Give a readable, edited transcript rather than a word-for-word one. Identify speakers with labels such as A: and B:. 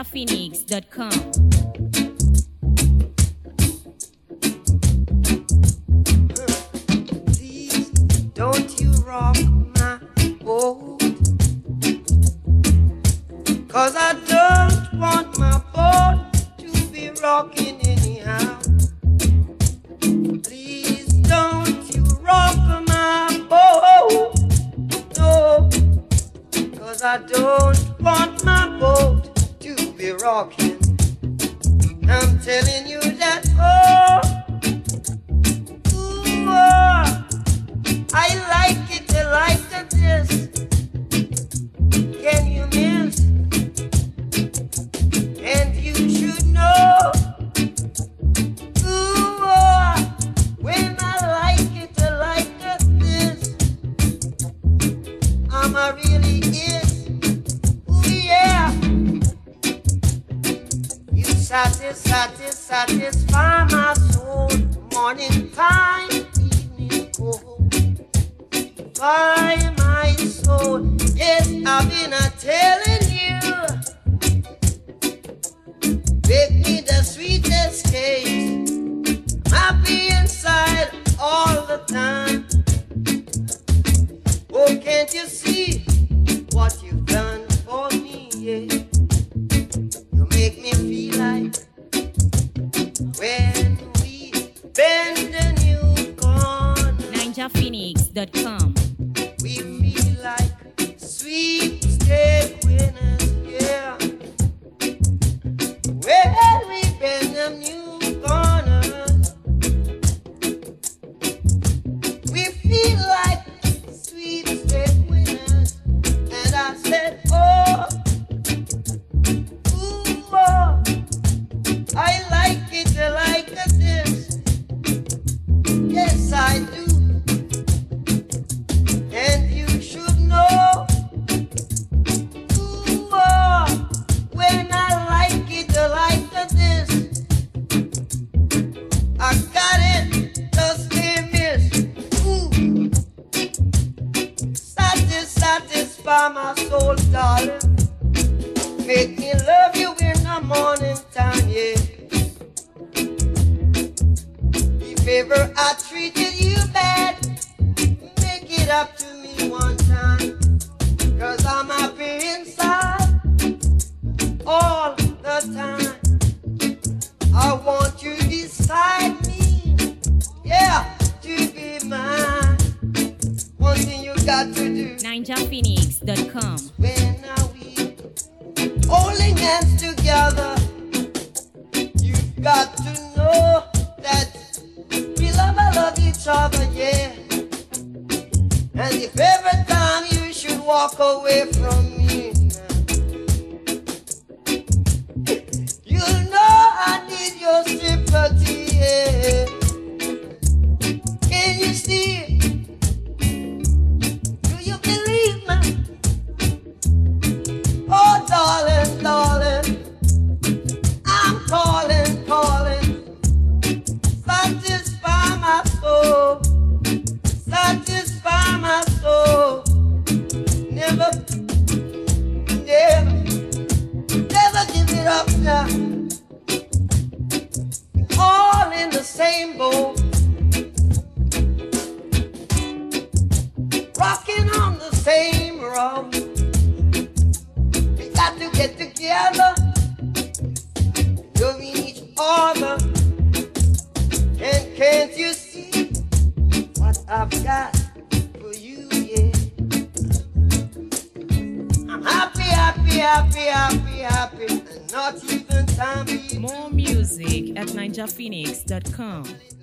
A: NinjaPhoenix.com.
B: Please don't you rock my boat, 'cause I don't want my boat to be rocking anyhow. Please don't you rock my boat, no, 'cause I don't want my boat to be rocking. I'm telling you that, oh, I like it, I like this. Can you miss? And you should know. Ooh, when I like this. I'm a really is. Ooh, yeah. You satisfy my soul. Morning time, evening cold. By my soul, yes, I've been telling you, make me the sweetest case, happy inside all the time. Oh, can't you see what you've done for me? Yeah, you make me feel like when we bend a new corner.
A: NinjaPhoenix.com.
B: We feel like sweepstake winners, yeah. Well, we bend them new corners. We feel like sweepstake winners. And I said, oh, ooh, oh, I like it, I like this. Yes, I do. And you should know, ooh, oh, when I like it this, I got it, just can't miss. Ooh, satisfy my soul, darling. Make me love you in the morning time, yeah. If ever I treated you bad, make it up to me one time, 'cause I'm happy inside all the time. I want you beside me, yeah, to be mine. One thing you got to do,
A: NinjaPhoenix.com.
B: when are we holding hands together? You've got to know that we love each other, yeah. And if every time you should walk away from me, you know I need your sympathy, yeah. Can you see? Do you believe me? Oh, darling, darling, I'm calling. Satisfy my soul. Satisfy my soul. Never give it up now. All in the same boat, rocking on the same road. We got to get together, loving each other. And can't you see what I've got for you, yeah? I'm happy, and not even time.
A: More music at NinjaPhoenix.com.